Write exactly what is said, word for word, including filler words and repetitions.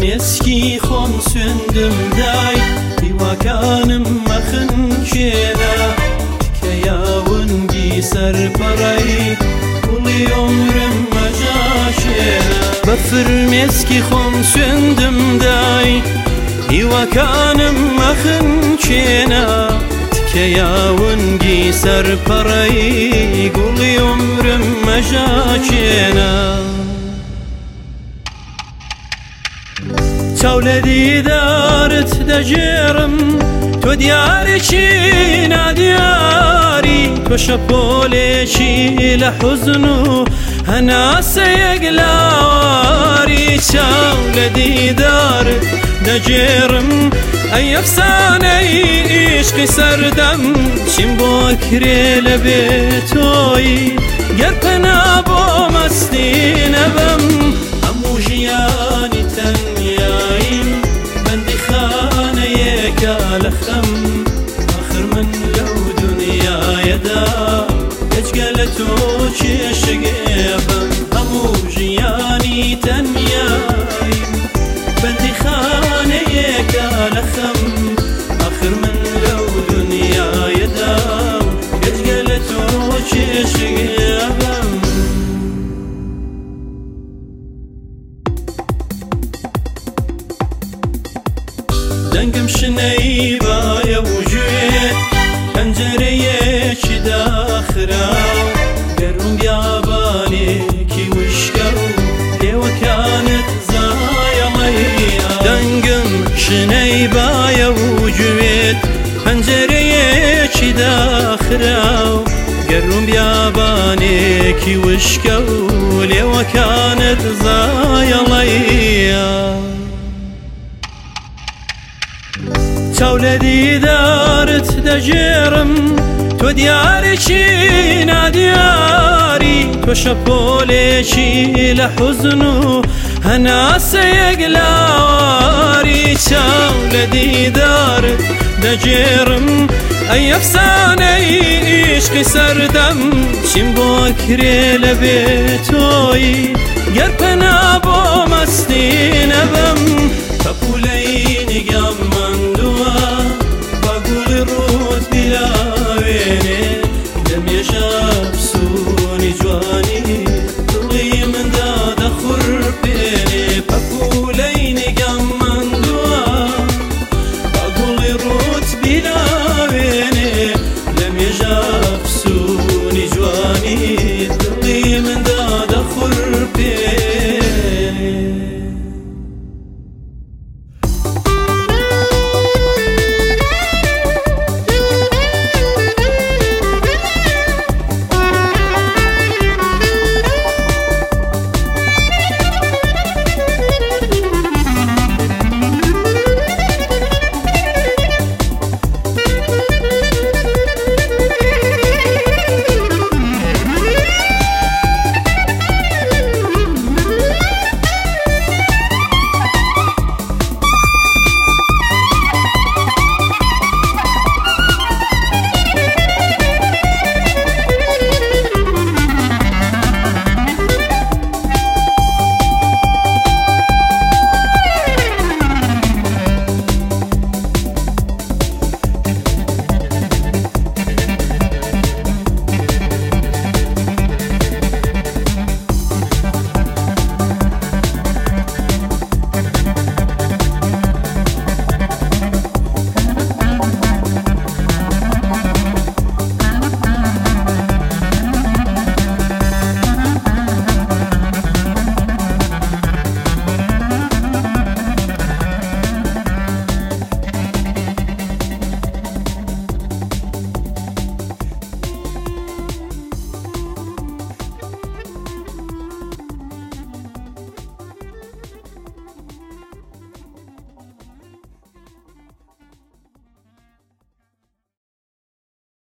مێسکی خۆم سوێندم دای هیواکانم مەخنکێنە کە یاونگی سەرپەڕەی گوڵی عومرم مەژاشێنە بە فرمێسکی خۆم سوێندم دای هیواکانم مەخنکێنە کە یاونگی سەرپەڕەی گوڵی عومرم مەژاشێنە چاو لە دیدارت دەژێڕم تۆ دیارێکی نادیاری تۆ شەپۆلێکی لە حوزن و هەناسەیەک لاواری چاو لە دیدارت دەژێڕم ئەی ئەفسانەی عیشقی سەردەم چیم بۆ کرێ لە بێتۆی گەر پەنا بۆ مەستی نەبەم هەموو ژیانی تەنیاییم بەندی خانەیەکە لە خەم ئاخر من لەو دونیایەدا هیچگە لە تۆ چێشەگێبم هەموو ژیانی تەنیاییم بەندی خانەیەکە لە خەم ئاخر من لەو دونیایەدا هیچگە لە تۆ چێشەگێبم دەنگم شنەی بایە و گوێ پەنجەرەیەکی داخراو گەرم بیابانێکی وشکە و لێوەکانت زایەڵەیە دەنگم شنەی بایە و گوێت پەنجەرەیەکی داخراو گەرم بیابانێکی وشکە و لێوەکانت زایەڵەیە چاو لە دیدارت دەژێڕم تۆ دیارێکی نادیاری تۆ شەپۆلێکی لە حوزن و هەناسەیەک لاواری چاو لە دیدارت دەژێڕم ئەی ئەفسانەی عیشقی سەردەم چیم بۆ کرێ لە بێتۆی گەر پەنا بۆ مەستی نەبەم پەپوولەی نیگام ماندووە با گوڵی ڕووت بیلاوێنێ لە مێژە